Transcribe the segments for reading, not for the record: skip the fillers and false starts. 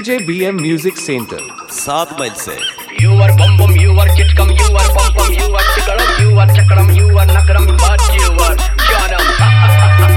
DJ BM Music Center 7 मील से You are bum bum, you are chitcum, you are pum pum, you are chikaram, you are chakaram, you are nakaram, but you are janam.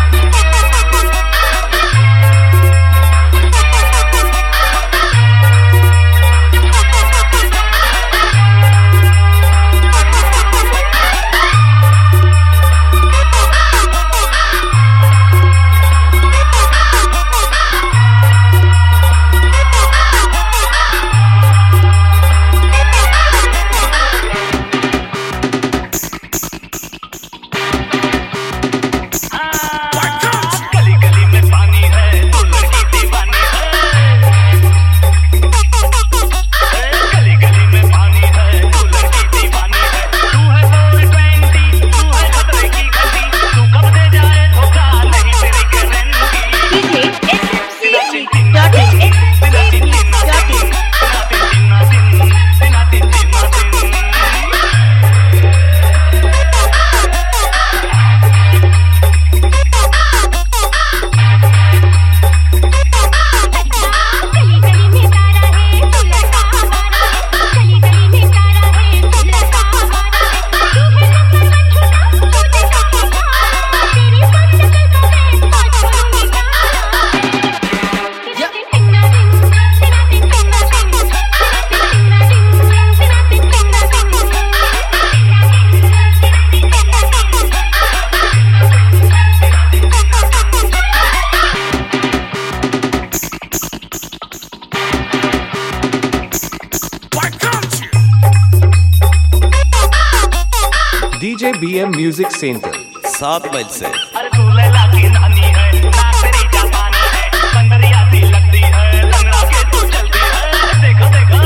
DJ BM Music Center 7 मील से अरे तू लैला की नानी है ना तेरी जापानी है बंदरिया सी लगती है लंगड़ा के तू चलती है देखो देखो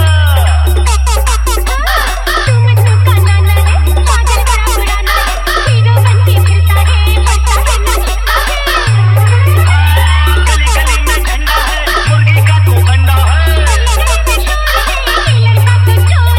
तू मन्नू का नाना है पागल बड़ा पुराना है हीरो बनके फिरता है पड़ता है ना दिखता है गली गली में झंडा है मुर्गी का तू अंडा है लड़का तो शोर है ये लड़का तो चोर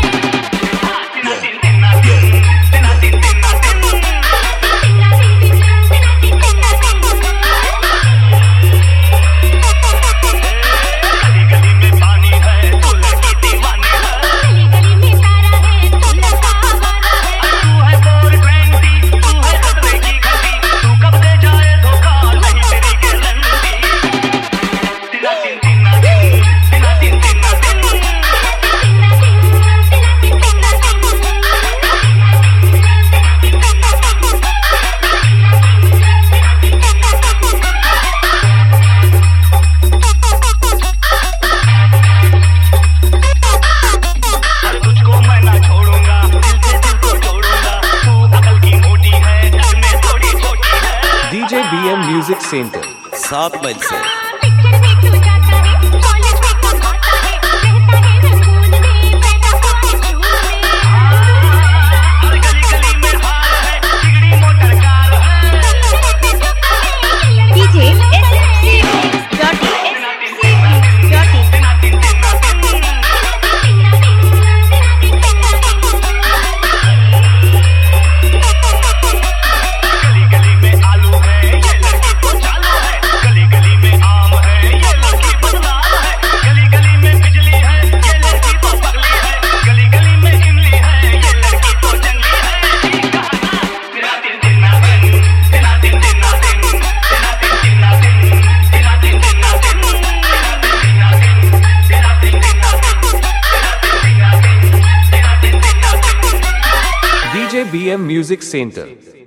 DJ BM Music Center 7 मील से पिक्चर में क्यों जाता है कॉलेज में कब आता है रहता है रंगून में पैदा हुआ है जून में हर गली गली में हाल है चिगड़ी मोटर कार है DJ DJ BM Music Center